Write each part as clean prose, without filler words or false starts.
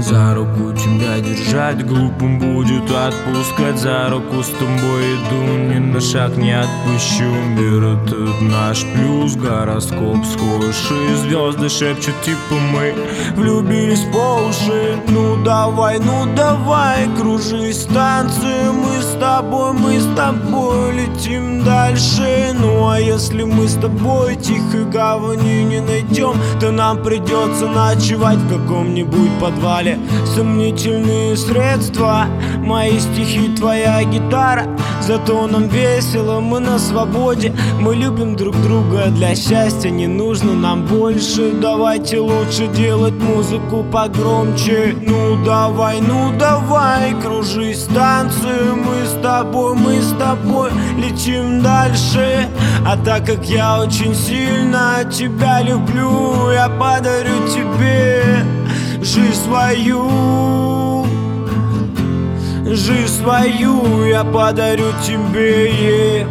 За руку тебя держать глупым будет отпускать. За руку с тобой иду, ни на шаг не отпущу. Мир этот наш плюс, гороскоп схожий. Звезды шепчут типа мы влюбились по уши. Ну давай, кружись станции. Мы с тобой летим дальше. Ну а если мы с тобой тихой гавани не найдем, то нам придется ночевать в каком-нибудь подвале. Сомнительные средства, мои стихи, твоя гитара. Зато нам весело, мы на свободе. Мы любим друг друга, для счастья не нужно нам больше. Давайте лучше делать музыку погромче. Ну давай, кружись станцию. Мы с тобой летим дальше. А так как я очень сильно тебя люблю, я подарю тебе жизнь свою. Жизнь свою я подарю тебе.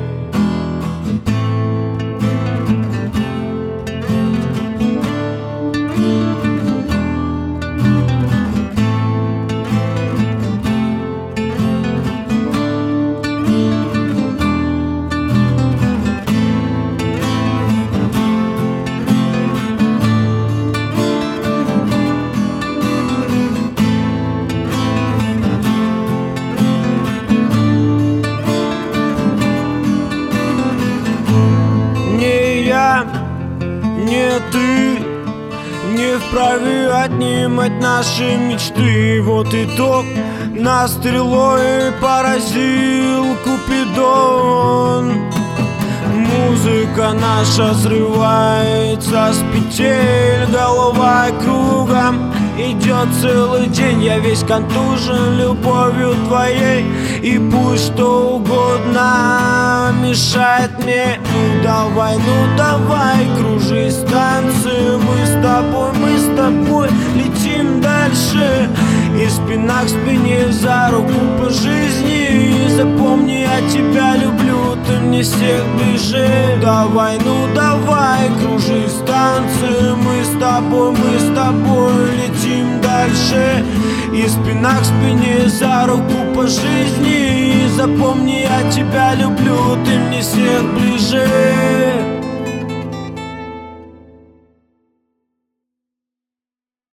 Не ты не вправе отнимать наши мечты. Вот итог, нас стрелой поразил Купидон. Музыка наша срывается с петель, голова кругом идет целый день. Я весь контужен любовью твоей, и пусть что угодно мешает мне. Ну давай, кружись станцию. Мы с тобой летим дальше. И спина к спине, за руку по жизни. И запомни, я тебя люблю, ты мне всех ближе. Давай, кружись станцию. Мы с тобой летим дальше. И спина к спине, за руку по жизни. И запомни, я тебя люблю, ты мне всех ближе.